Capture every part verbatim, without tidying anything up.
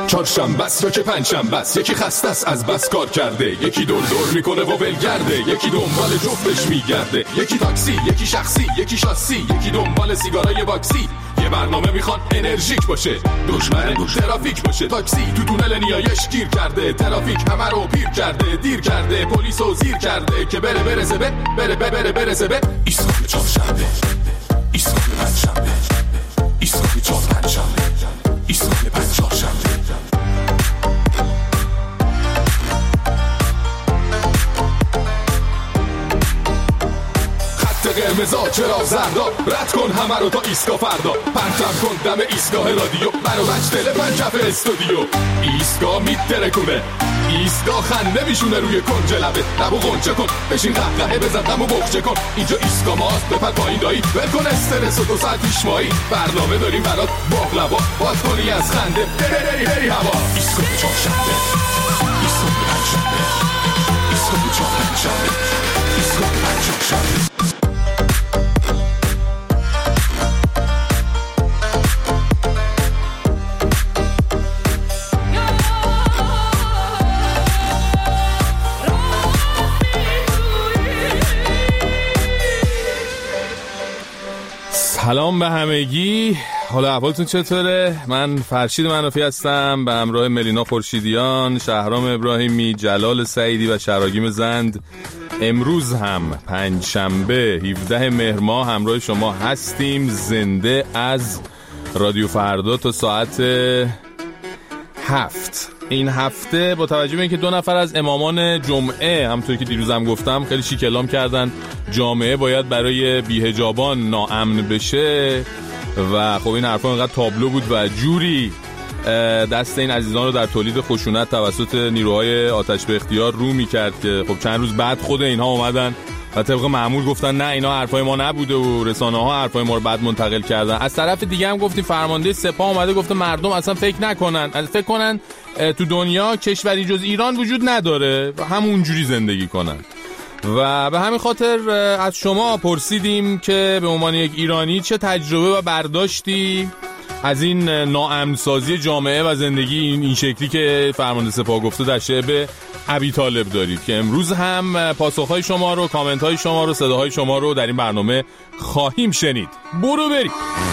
چهارشنبه است یا که پنجشنبه است، یکی خسته است از بس کار کرده، یکی دور دور میکنه و ولگرده، یکی دنبال جفتش میگرده، یکی تاکسی، یکی شخصی، یکی شاسی، یکی دنبال سیگارای باکسی. یه برنامه میخواد انرژیک باشه، دشمن ترافیک باشه. تاکسی تو تونل نیایش گیر کرده، ترافیک همه رو پیر کرده، دیر کرده، پلیسو زیر کرده که بره برسه به بره بره بره برسه به ایستگاه چهارشنبه، ایستگاه پنجشنبه، ایستگاه چهار پنجشنبه، ایستگاه پنج چهارشنبه. قرمزا چرا زردا، رد کن همه رو تا ایستگاه فردا، پرتم کن دم ایستگاه رادیو، برو بچ تلفن کف استودیو. ایستگاه میترکونه، ایستگاه خنده میشونه روی کنج لبه، لبو غنچه کن، بشین قهقهه بزن غمو بخچه کن. اینجا ایستگاه ماست، بپر پایین دایی، ول کن استرس و دو ساعت پیش مایی، برنامه داریم برات باقلوا، باز کنی از خنده بری بری هوا. ایستگاه چهارشنبه، ایستگاه پنجشنبه، ایستگاه چهار پنجشنبه، ایستگاه پنج چهارشنبه. سلام به همگی، حالا احوالتون چطوره؟ من فرشید منافی هستم به همراه ملینا خورشیدیان، شهرام ابراهیمی، جلال سعیدی و شراگیم زند. امروز هم پنجشنبه هفدهم مهر ماه همراه شما هستیم، زنده از رادیو فردا تا ساعت هفت. این هفته با توجه به اینکه دو نفر از امامان جمعه همونطوری که دیروزم گفتم خیلی شیک اعلام کردن جامعه باید برای بی‌حجابان ناامن بشه و خب این حرفا انقدر تابلو بود و جوری دست این عزیزان رو در تولید خشونت توسط نیروهای آتش به اختیار رو میکرد که خب چند روز بعد خود اینها اومدن و طبق معمول گفتن نه اینا حرفای ما نبوده و رسانه ها حرفای ما رو بعد منتقل کردن. از طرف دیگه هم گفتیم فرمانده سپاه اومده گفته مردم اصلا فکر نکنن، فکر کنن تو دنیا کشوری جز ایران وجود نداره و همونجوری زندگی کنن. و به همین خاطر از شما پرسیدیم که به عنوان یک ایرانی چه تجربه و برداشتی از این ناامن‌سازی جامعه و زندگی این, این شکلی که فرمانده سپاه گفته در شعب ابی طالب دارید، که امروز هم پاسخهای شما رو، کامنت‌های شما رو، صداهای شما رو در این برنامه خواهیم شنید. برو بریم.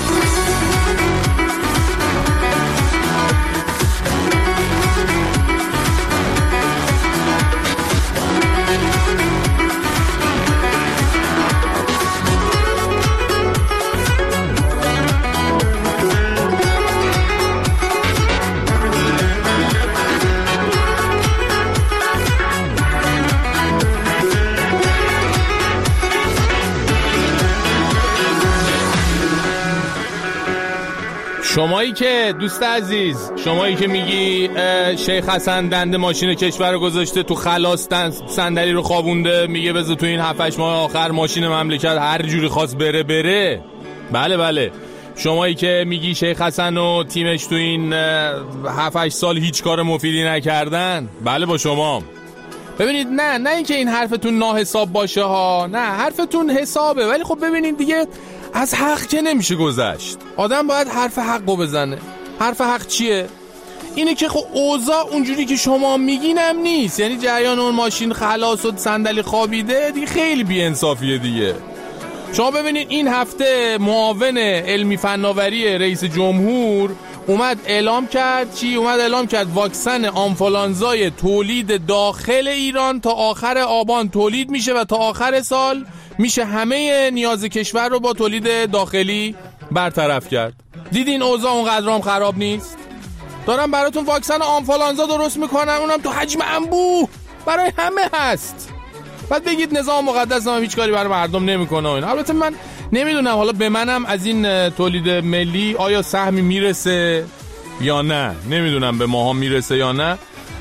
شمایی که دوست عزیز، شمایی که میگی شیخ حسن دنده ماشین کشور رو گذاشته تو خلاص، صندلی رو خوابونده، میگه بذار تو این هفت هشت ماه آخر ماشین مملکت هر جوری خواست بره بره. بله بله، شمایی که میگی شیخ حسن و تیمش تو این هفت هشت سال هیچ کار مفیدی نکردن، بله با شما. ببینید نه نه اینکه این حرفتون ناحساب باشه ها، نه حرفتون حسابه، ولی خب ببینید دیگه از حق که نمیشه گذشت. آدم باید حرف حقو بزنه. حرف حق چیه؟ اینه که خب اوضاع اونجوری که شما میگینم نیست، یعنی جریان اون ماشین خلاص و صندلی خوابیده دیگه خیلی بی‌انصافیه دیگه. شما ببینید این هفته معاون علمی فناوری رئیس جمهور اومد اعلام کرد چی؟ اومد اعلام کرد واکسن آنفولانزای تولید داخل ایران تا آخر آبان تولید میشه و تا آخر سال میشه همه نیاز کشور رو با تولید داخلی برطرف کرد. دیدین اوضاع اونقدر هم خراب نیست؟ دارم براتون واکسن آنفولانزا درست میکنم، اونم تو حجم انبوه برای همه هست. بعد بگید نظام مقدس هم هیچ کاری برای مردم نمیکنه اینا. البته من نمیدونم حالا به منم از این تولید ملی آیا سهمی میرسه یا نه، نمیدونم به ماها میرسه یا نه،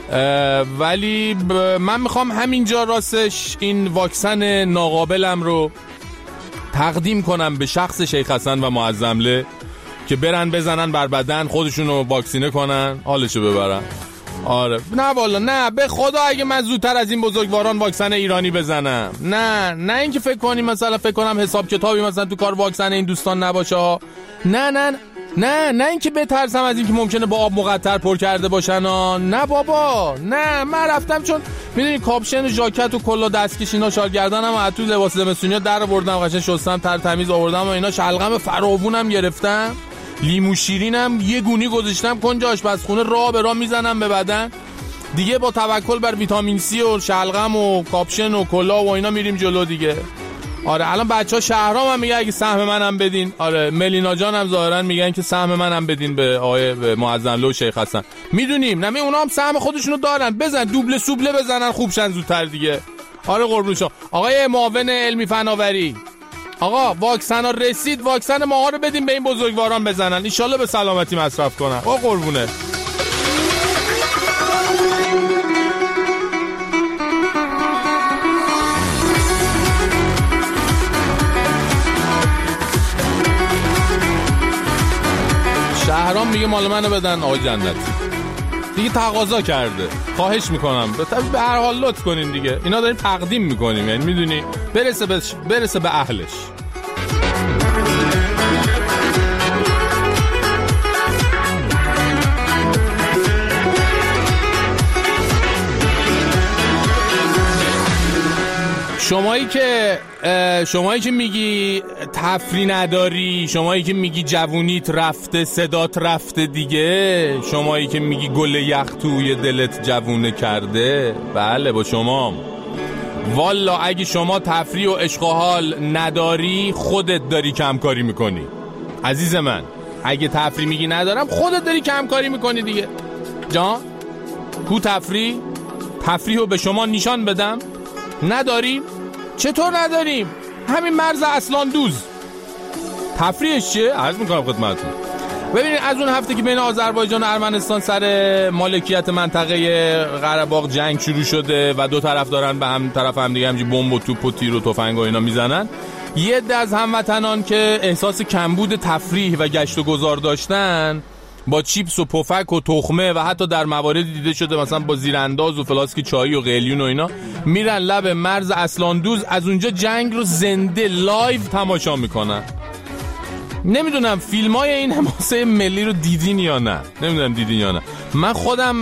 ولی من میخوام همینجا راستش این واکسن ناقابلم رو تقدیم کنم به شخص شیخ حسن و معظمله که برن بزنن بر بدن خودشونو واکسینه کنن حالشو ببرن. آره نه والا نه، به خدا اگه من زودتر از این بزرگواران واکسن ایرانی بزنم، نه نه اینکه فکر کنیم مثلا فکر کنم حساب کتابی مثلا تو کار واکسن این دوستان نباشه ها. نه نه نه نه اینکه بترسم از اینکه ممکنه با آب مقطر پر کرده باشن ها. نه بابا، نه من رفتم چون میدونی کاپشن و ژاکت و کلا دستکش اینا شال گردنم و تو لباس زمستونی در آوردم، قشنگ شستم، تر تمیز آوردم و اینا، شلغم فراوونم گرفتم، لیمو شیرینم یه گونی گذاشتم کنج آشپزخونه، راه به راه میزنم به بدن دیگه، با توکل بر ویتامین سی و شلغم و کاپشن و کلا و اینا میریم جلو دیگه. آره الان بچه‌ها شهرام هم میگه اگه سهم منم بدین. آره ملینا جان هم ظاهرا میگن که سهم منم بدین به آقای معظم لو شیخ حسن. میدونیم نه اونا هم سهم خودشونو دارن، بزن دوبله سوبله بزنن خوب شن زودتر دیگه. آره قربون شما. آقای معاون علمی فناوری، آقا واکسن ها رسید، واکسن ماها رو بدین به این بزرگواران بزنن، ان شاءالله به سلامتی مصرف کنن. آقا قربونه. شهرام میگه مال منو بدن آقای جنتی دیگه، تقاضا کرده، خواهش میکنم به هر حال لطف کنین دیگه، اینا داریم تقدیم میکنیم، یعنی میدونی برسه به برسه به اهلش. شمایی که شمایی که میگی تفری نداری، شمایی که میگی جوونیت رفته صدات رفته دیگه، شمایی که میگی گل یخ توی دلت جوونه کرده، بله با شما. والا اگه شما تفری و عشق و حال نداری خودت داری کمکاری میکنی عزیز من. اگه تفری میگی ندارم خودت داری کمکاری میکنی دیگه جان. کو تفری تفریحو به شما نشان بدم نداریم. چطور نداریم؟ همین مرز اصلان دوز تفریحش چیه؟ عرض میکنم خدمتتون. ببینید از اون هفته که بین آذربایجان و ارمنستان سر مالکیت منطقه قره‌باغ جنگ شروع شده و دو طرف دارن به هم طرف هم دیگه همچین بمب و توپ و تیر و تفنگ و اینا میزنن، یه عده از هموطنان که احساس کمبود تفریح و گشت و گذار داشتن با چیپس و پفک و تخمه و حتی در مواردی دیده شده مثلا با زیرانداز و فلاسک چای و قلیون و اینا میرن لب مرز اصلان دوز، از اونجا جنگ رو زنده لایو تماشا میکنن. نمیدونم فیلم های این حماسه ملی رو دیدین یا نه، نمیدونم دیدین یا نه. من خودم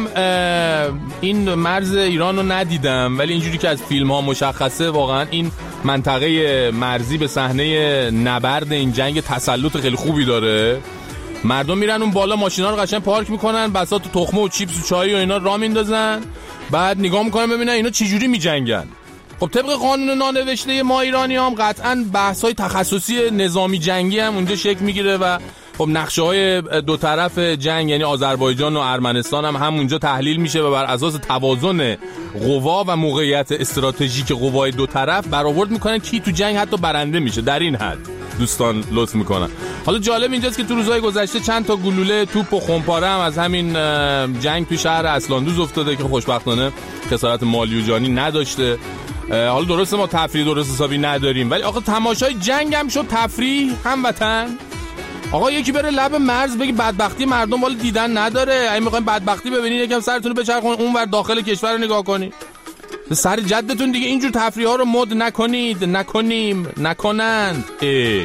این مرز ایران رو ندیدم، ولی اینجوری که از فیلم ها مشخصه واقعا این منطقه مرزی به صحنه نبرد این جنگ تسلط خیلی خوبی داره. مردم میرن اون بالا ماشینا رو قشنگ پارک میکنن، بساط و تخمه و چیپس و چای و اینا راه میندازن، بعد نگاه میکنن ببینن اینا چه جوری میجنگن. خب طبق قانون نانوشته ما ایرانی هم قطعاً بحث‌های تخصصی نظامی جنگی هم اونجا شکل میگیره و خب نقشه‌های دو طرف جنگ یعنی آذربایجان و ارمنستان هم همونجا تحلیل میشه و بر اساس توازن قوا و موقعیت استراتژیک قوای دو طرف برآورد میکنن کی تو جنگ حتی برنده میشه. در این حد دوستان لطف میکنن. حالا جالب اینجاست که تو روزهای گذشته چند تا گلوله توپ و خمپاره هم از همین جنگ تو شهر اصلاندوز افتاده که خوشبختانه خسارت مالی و جانی نداشته. حالا درسته ما تفریح درست حسابی نداریم، ولی آقا تماشای جنگ هم شد تفریح هموطن. آقا یکی بره لب مرز بگی بدبختی مردم والا دیدن نداره، اگه میخواین بدبختی ببینید یکم سرتون رو بچرخونید اونور داخل کشور رو نگاه کنید. سر جدتون دیگه اینجور تفریح ها رو مد نکنید، نکنیم، نکنند. اه.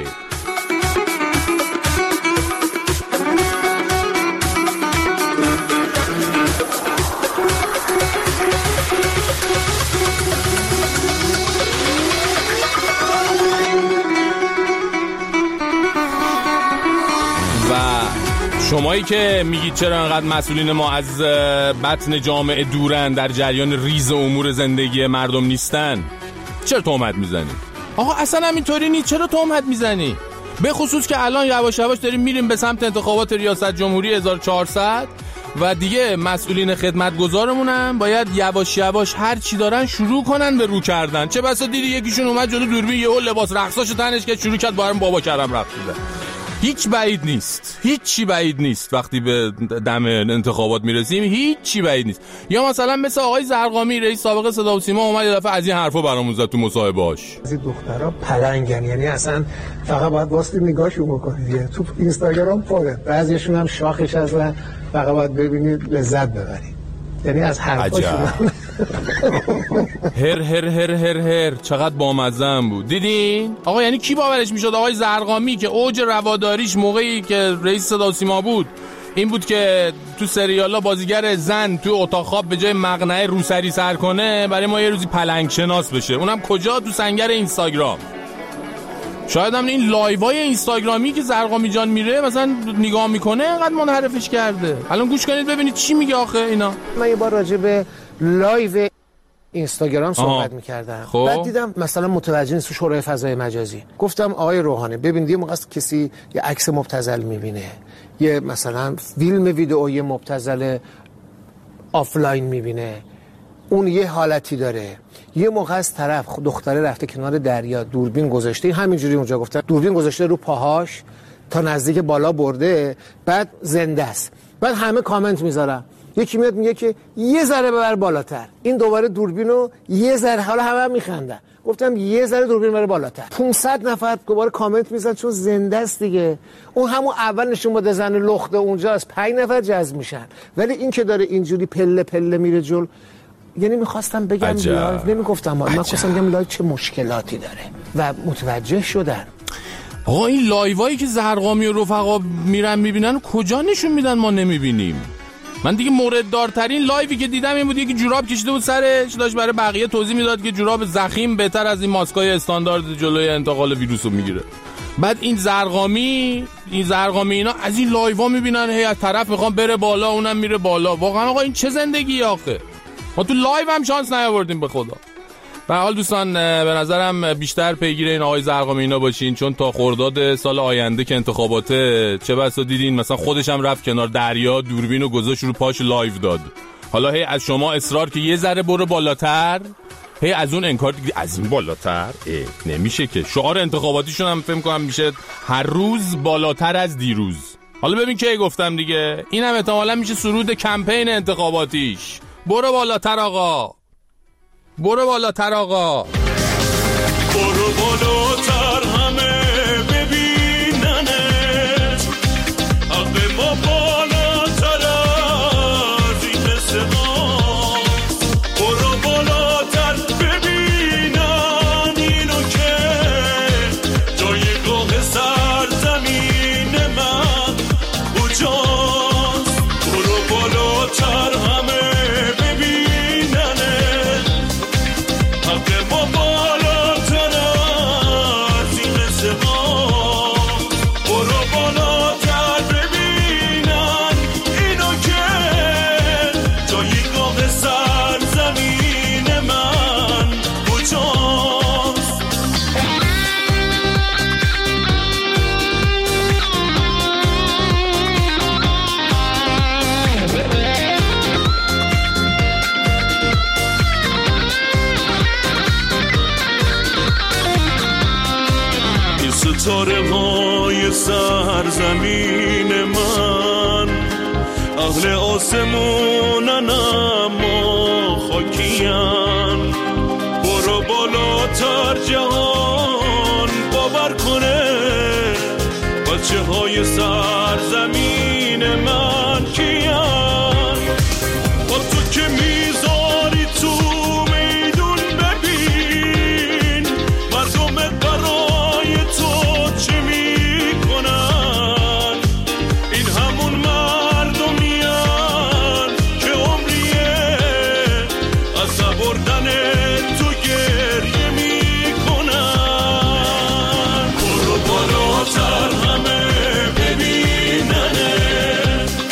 شمایی که میگید چرا انقدر مسئولین ما از بطن جامعه دورن، در جریان ریز امور زندگی مردم نیستن، چرا تهمت میزنی؟ آقا اصلا همینطوری نیست، چرا تهمت میزنی؟ به خصوص که الان یواش یواش داریم میریم به سمت انتخابات ریاست جمهوری هزار و چهارصد و دیگه مسئولین خدمتگزارمون هم باید یواش یواش هر چی دارن شروع کنن به رو کردن. چه بسا دیدی یکیشون اومد جلو دوربین یهو لباس رقصاشو تنش که شروع کرد با هم بابا کردم رقص می‌زد. هیچ بعید نیست، هیچ چی بعید نیست وقتی به دم انتخابات میرسیم، هیچ چی بعید نیست. یا مثلا مثل آقای زرقامی رئیس سابق صدا و سیما اومد یه دفعه از این حرفا برامون زد تو مصاحبه‌اش. از این دخترا پلنگن، یعنی اصلا فقط باید واسه نگاهشو بکنید. تو اینستاگرام پره، بعضیشون هم شاخش هستن، فقط باید ببینید لذت ببرید. یعنی از حرفاشون هر هر هر هر هر چقدر بامزه هم بود. دیدین آقا؟ یعنی کی باورش میشد آقای زرقامی که اوج رواداریش موقعی که رئیس صدا و سیما بود این بود که تو سریالا بازیگر زن تو اتاق خواب به جای مقنعه روسری سر کنه برای ما یه روزی پلنگ شناس بشه، اونم کجا؟ تو سنگر اینستاگرام. شاید هم این لایوهای اینستاگرامی که زرقامی جان میره مثلا نگاه میکنه انقدر منحرفش کرده. الان گوش کنید ببینید چی میگه آخه اینا. من یه بار راجع به لایو اینستاگرام صحبت میکردم، خب. بعد دیدم مثلا متوجه نیست تو شورای فضای مجازی. گفتم آقای روحانی ببین یه موقع است کسی یه عکس مبتذل میبینه، یه مثلا فیلم ویدئویی مبتذل آفلاین میبینه، اون یه حالتی داره. یه موقع از طرف دختره رفته کنار دریا دوربین گذاشته، همینجوری اونجا گفتن دوربین گذاشته رو پاهاش تا نزدیک بالا برده، بعد زنده است. بعد همه کامنت میذارن، یکی میاد میگه که یه ذره ببر بالاتر، این دوباره دوربینو یه ذره، حالا همه هم میخندن. گفتم یه ذره دوربین بره بالاتر. پانصد نفر دوباره کامنت میزنن چون زنده است دیگه. اون همون اول نشون بده زن لخته اونجا از پنج نفر جذب میشن، ولی این که داره اینجوری پله پله میره جل. یعنی میخواستم بگم لایو نمیگفتم، من خواستم بگم لایو چه مشکلاتی داره و متوجه شدن. آقا این لایوایی که زرقامی و رفقا میرن میبینن کجا نشون میدن ما نمیبینیم؟ من دیگه مورد دارترین لایوی که دیدم این بود که جوراب کشیده بود سرش، داشت برای بقیه توضیح میداد که جوراب ضخیم بهتر از این ماسکای استاندارد جلوی انتقال ویروس رو میگیره. بعد این زرقامی این زرقامی اینا از این لایوها میبینن هی از طرف میخوان بره بالا اونم میره بالا. واقعا آقا این چه زندگی آخه؟ ما تو لایو هم شانس نیاوردیم به خدا. به حال دوستان به نظرم بیشتر پیگیر این آقای زرقامی اینا باشین، چون تا خرداد سال آینده که انتخاباته چه بسا دیدین مثلا خودش هم رفت کنار دریا دوربینو گذاشت رو پاش لایو داد. حالا هی از شما اصرار که یه ذره برو بالاتر، هی از اون انکار دیگه از این بالاتر نمیشه که. شعار انتخاباتیشون هم فهم کنم میشه هر روز بالاتر از دیروز. حالا ببین کی گفتم دیگه، این هم احتمالاً میشه سرود کمپین انتخاباتیش. برو بالاتر آقا، برو بالاتر آقا، برو بالاتر همه ببیننت، حق ما بالاتر از این قصه ها. برو بالاتر ببینن اینو که جایگاه سرزمین من کجاست. برو بالاتر همه ستاره های سرزمین من اهل آسمونن اما خاکیان. برو بالاتر جهان باور کنه بچه های سرزمین من کیان. با تو که میذاری تو میدون ببین مردمت برای تو چه میکنن. این همون مردمیان که عمریه از بردن تو گریه میکنن. برو بالاتر همه ببیننه،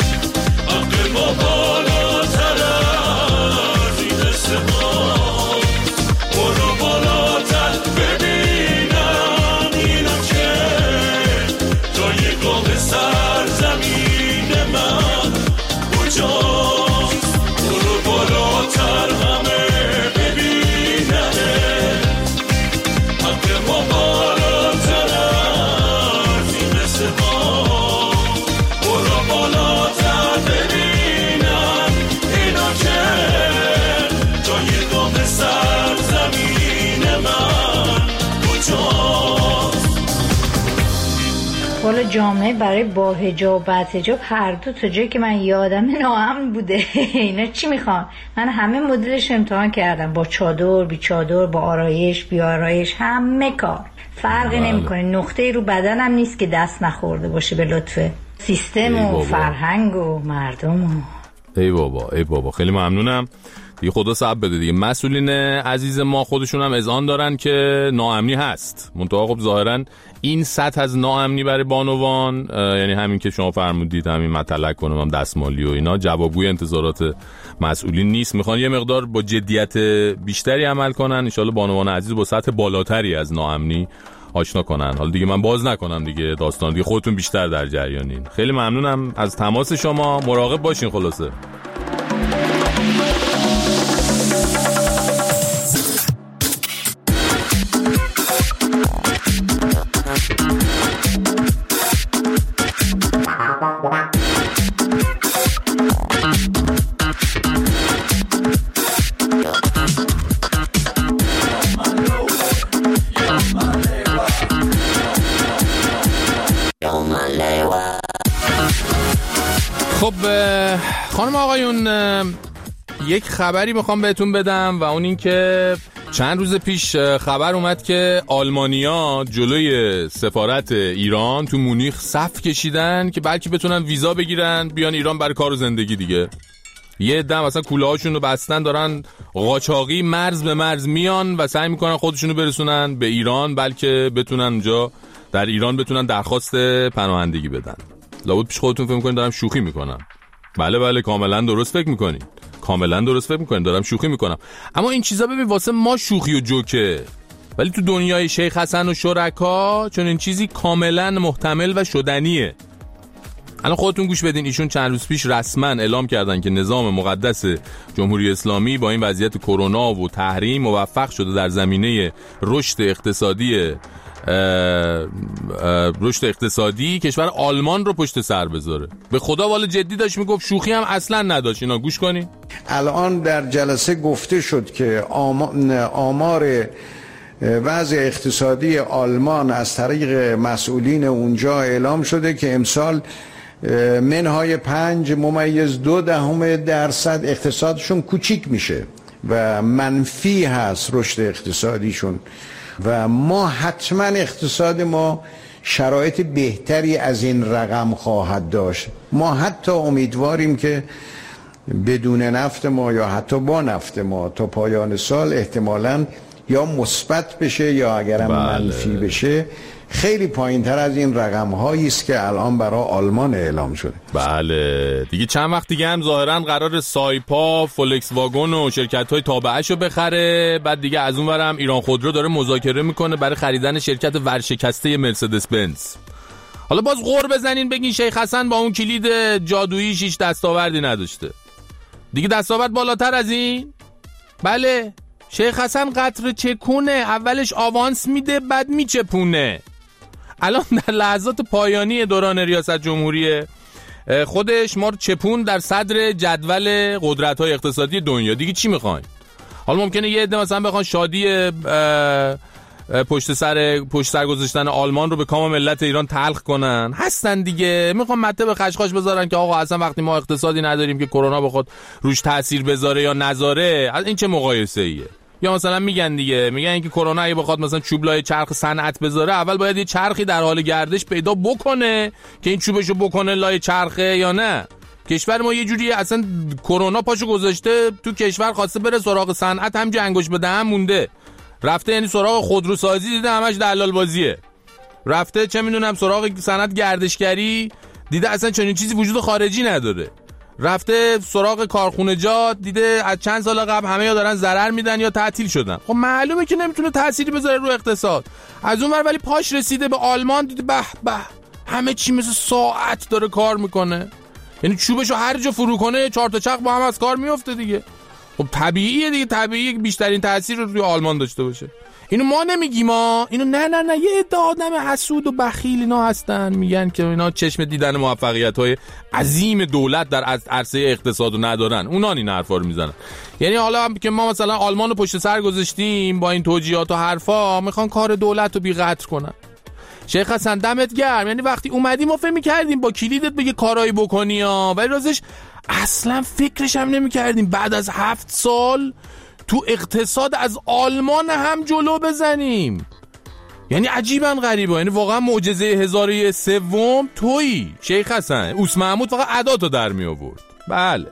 والا جامعه برای با حجاب و بعد حجاب هر دو تا جایی که من یادم ناامن بوده. اینا چی میخوان؟ من همه مدلش امتحان کردم، با چادر بی چادر، با آرایش بی آرایش، همه کار فرقی نمیکنه. نقطه رو بدنم نیست که دست نخورده باشه به لطف سیستم و فرهنگ و مردم و... ای بابا ای بابا خیلی ممنونم دیگه. خدا صبر بده دیگه. مسئولین عزیز ما خودشون هم اذعان دارن که ناامنی هست، منتها خب ظاهرا این سطح از ناامنی برای بانوان، یعنی همین که شما فرمودید، همین مطلق کنم هم دستمالی و اینا، جوابگوی انتظارات مسئولین نیست. میخوان یه مقدار با جدیت بیشتری عمل کنن، ان شاءالله بانوان عزیز با سطح بالاتری از ناامنی آشنا کنن. حالا دیگه من باز نکنم دیگه داستان، دیگه خودتون بیشتر در جریانین. خیلی ممنونم از تماس شما، مراقب باشین. خلاصه خب خانم آقایون، یک خبری میخوام بهتون بدم و اون این که چند روز پیش خبر اومد که آلمانیا جلوی سفارت ایران تو مونیخ صف کشیدن که بلکه بتونن ویزا بگیرن بیان ایران برای کار و زندگی دیگه. یه عده مثلا کوله هاشون رو بستن، دارن قاچاقی مرز به مرز میان و سعی میکنن خودشونو برسونن به ایران، بلکه بتونن اونجا در ایران بتونن درخواست پناهندگی بدن. لابد پیش خودتون فکر میکنین دارم شوخی میکنم. بله بله کاملا درست فکر میکنین، کاملا درست فکر میکنین دارم شوخی میکنم. اما این چیزا ببین واسه ما شوخی و جوکه، ولی تو دنیای شیخ حسن و شرکا چون این چیزی کاملا محتمل و شدنیه. الان خودتون گوش بدین، ایشون چند روز پیش رسما اعلام کردن که نظام مقدس جمهوری اسلامی با این وضعیت کرونا و تحریم موفق شده در زمینه رشد اقتصادی رشد اقتصادی کشور آلمان رو پشت سر بذاره. به خدا والا جدی داشت میگفت، شوخی هم اصلا نداشت. اینا گوش کنین. الان در جلسه گفته شد که آمار وضع اقتصادی آلمان از طریق مسئولین اونجا اعلام شده که امسال منهای پنج ممیز دو دهم درصد اقتصادشون کوچیک میشه و منفی هست رشد اقتصادیشون و ما حتما اقتصاد ما شرایط بهتری از این رقم خواهد داشت. ما حتی امیدواریم که بدون نفت ما یا حتی با نفت ما تا پایان سال احتمالاً یا مثبت بشه یا اگرم بله. منفی بشه. خیلی پایین تر از این رقم هایی است که الان برای آلمان اعلام شده. بله دیگه چند وقت دیگه هم ظاهرا قرار سایپا، فولکس واگن و شرکت های تابعه‌شو بخره. بعد دیگه از اون ورم ایران خودرو داره مذاکره میکنه برای خریدن شرکت ورشکسته مرسدس بنز. حالا باز غر بزنین بگین شیخ حسن با اون کلید جادویی هیچ دستاوردی نداشته. دیگه دستاورد بالاتر از این؟ بله شیخ حسن قطر چکونه، اولش آوانس میده بعد میچپونه. الان در لحظات پایانی دوران ریاست جمهوری خودش ما رو چپون در صدر جدول قدرت‌های اقتصادی دنیا. دیگه چی میخواین؟ حالا ممکنه یه عده مثلا بخوان شادی پشت سر پشت سر گذاشتن آلمان رو به کام ملت ایران تلخ کنن. هستن دیگه، میخوان مته به خشخاش بذارن که آقا اصلا وقتی ما اقتصادی نداریم که کرونا بخواد روش تاثیر بذاره یا نذاره، این چه مقایسه ایه؟ یا مثلا میگن دیگه، میگن اینکه کرونا اگه بخواد مثلا چوب لای چرخ صنعت بذاره، اول باید یه چرخی در حال گردش پیدا بکنه که این چوبشو بکنه لای چرخه یا نه. کشور ما یه جوری اصلا کرونا پاشو گذاشته تو کشور، خواسته بره سراغ صنعت، همینجوری انگوش به دهن مونده. رفته یعنی سراغ خودروسازی، دیده همش دلال بازیه. رفته چه میدونم سراغ صنعت گردشگری، دیده اصلا چنین چیزی وجود خارجی نداره. رفته سراغ کارخونجات، دیده از چند سال قبل همه یا دارن ضرر میدن یا تعطیل شدن. خب معلومه که نمیتونه تأثیری بذاره رو اقتصاد. از اون ور ولی پاش رسیده به آلمان، دیده به به همه چی مثل ساعت داره کار میکنه. یعنی چوبشو هر جا فرو کنه چهار تا چرخ با هم از کار میفته دیگه. خب طبیعیه دیگه، طبیعیه که بیشترین تأثیر رو روی آلمان داشته باشه. اینو ما نمیگیم، ما اینو نه نه نه یه عده آدم حسود و بخیل اینا هستن میگن که اینا چشم دیدن موفقیت‌های عظیم دولت در عرصه اقتصاد رو ندارن. اونا این حرفا رو میزنن. یعنی حالا که ما مثلا آلمان رو پشت سر گذاشتیم با این توجیهات و حرفا، میخوان کار دولت رو بی‌قدر کنن. شیخ حسن دمت گرم. یعنی وقتی اومدی ما فکر می‌کردیم با کلیدت بگه کارایی بکنی ها، ولی راستش اصلا فکرش هم نمی‌کردیم بعد از هفت سال تو اقتصاد از آلمان هم جلو بزنیم. یعنی عجیبا غریبه، یعنی واقعا معجزه هزاره سوم تویی شیخ حسن. اوس محمود فقط اداتو در می آورد. بله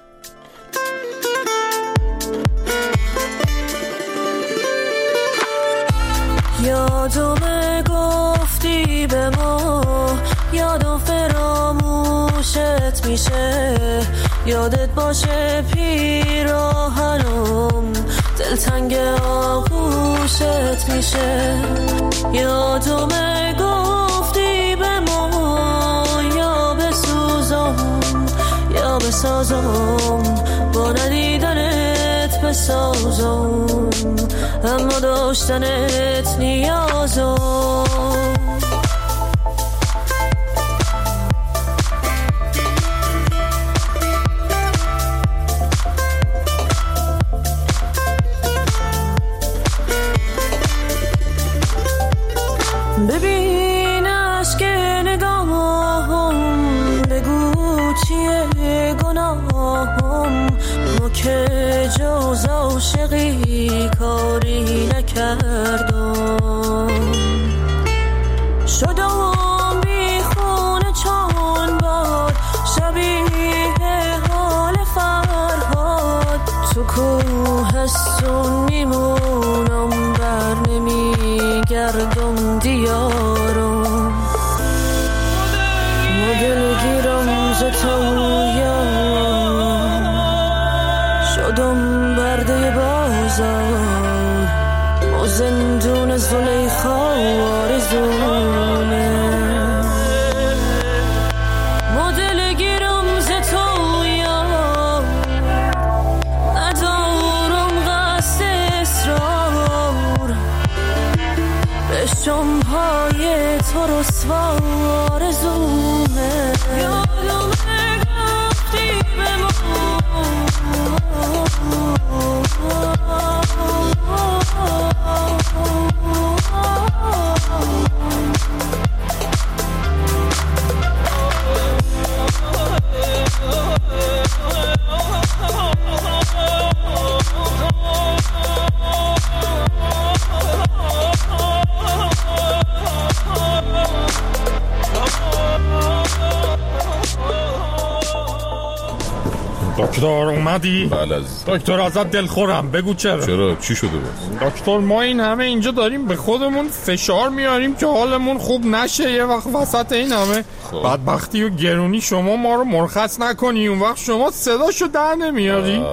یادم گفتی به ما، یادم فراموشت میشه، یادت باشه پیراهنم دلتنگ آغوشت میشه. یادم گفتی به ما، یا بسوزم یا بسازم، با ندیدنت بسازم، اما داشتنت نیازم. ببین عشق نگاهم، بگو چیه گناهم، ما که جز عاشقی کاری نکردم. شدم بی خونه چون باد، شبیه حال فرهاد، تو کوهستون میمونم، بر نمیگردم دیارم. مدل گیرم ز تویا، شدم برده بازار، ما زندون زلیخا آرزونه. مدل گیرم ز تویا، ندارم قصد اصرار، بشم های تو رسوا آرزونه. یادم گفتی به ما، دکتر اومدی؟ بله عزیز. دکتر ازت دلخورم، بگو چرا؟ چرا؟ چی شده باز؟ دکتر ما این همه اینجا داریم به خودمون فشار میاریم که حالمون خوب نشه، یه وقت وسط این همه خب. بدبختی و گرونی شما ما رو مرخص نکنی، اون وقت شما صداشو در نمیاری.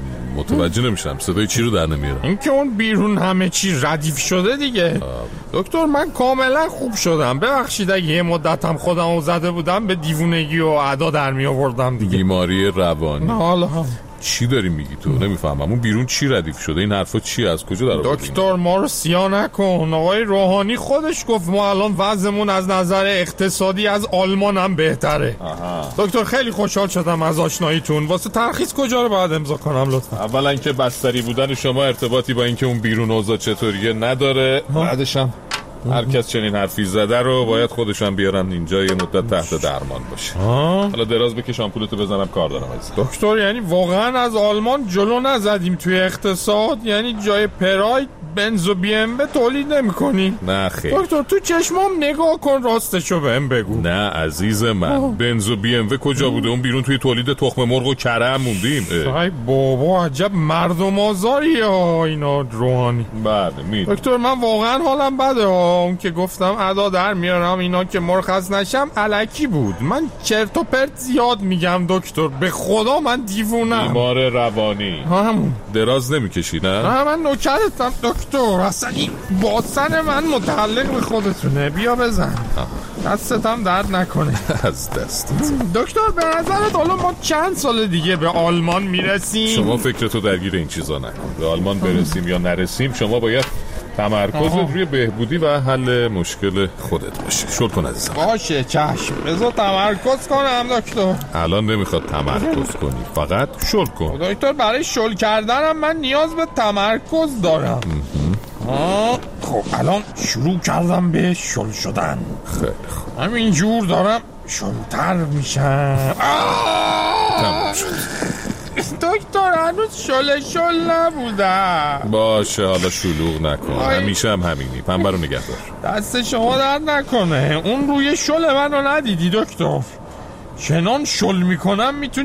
متوجه نمیشم صدای چی رو در نمیارم؟ این که اون بیرون همه چی ردیف شده دیگه. دکتر من کاملا خوب شدم، ببخشید اگه یه مدت هم خودمو زده بودم به دیوونگی و ادا در می آوردم دیگه. بیماری روانی. حالا چی داری میگی تو؟ نمیفهمم اون بیرون چی ردیف شده؟ این حرفا چی؟ از کجا در آوردی؟ دکتر ما رو سیا نکن، آقای روحانی خودش گفت ما الان وضعمون از نظر اقتصادی از آلمان هم بهتره. آها. دکتر خیلی خوشحال شدم از آشناییتون. واسه ترخیص کجا رو باید امضا کنم لطفا؟ اولا که بستری بودن شما ارتباطی با اینکه اون بیرون اوضاع چطوریه نداره، بعدش هم هر کس چنین حرفی زده رو باید خودشون بیارن اینجا یه مدت تحت درمان باشه. حالا دراز بکش آمپولتو بزنم کار دارم عزیز. دکتر یعنی واقعا از آلمان جلو نزدیم توی اقتصاد؟ یعنی جای پراید بنز و بی ام به تولید نمی‌کنی؟ نه خیر. دکتر تو چشمام نگاه کن، راستشو بهم بگو. نه عزیز من، بنز و بی ام کجا بوده؟ اون بیرون توی تولید تخم مرغ و کره موندیم. ای بابا عجب مردم آزاریه ها اینا روحانی. بله میدونم. دکتر من واقعا حالم بده ها، اون که گفتم ادا در میارم اینا که مرخص نشم الکی بود. من چرت و پرت زیاد میگم دکتر، به خدا من دیوونم. بیمار روانی. همون. دراز نمیکشی نه؟ نه من نوکرتم دکتر، اصلا این باسن من متعلق به خودتونه، بیا بزن. دستت هم درد نکنه. از دست دکتر به نظرت حالا ما چند سال دیگه به آلمان میرسیم؟ شما فکرتو درگیر این چیزا نکن. به آلمان برسیم یا نرسیم شما باید تمرکزت روی بهبودی و حل مشکل خودت باشه. شل کن عزیزم. باشه چشم، بذار تمرکز کنم دکتر. الان نمیخواد تمرکز کنی، فقط شل کن. دکتر برای شل کردنم من نیاز به تمرکز دارم. آه خب الان شروع کردم به شل شدن. خیلی خوب. همینجور دارم شلتر میشم. تمام شد. دکتر هنوز شل شل نبودم. باشه حالا شلوغ نکن. آی. همیشه هم همینی. پنبه رو نگه دار. دست شما درد نکنه. اون روی شل منو ندیدی دکتر؟ چنان شل میکنم میتونی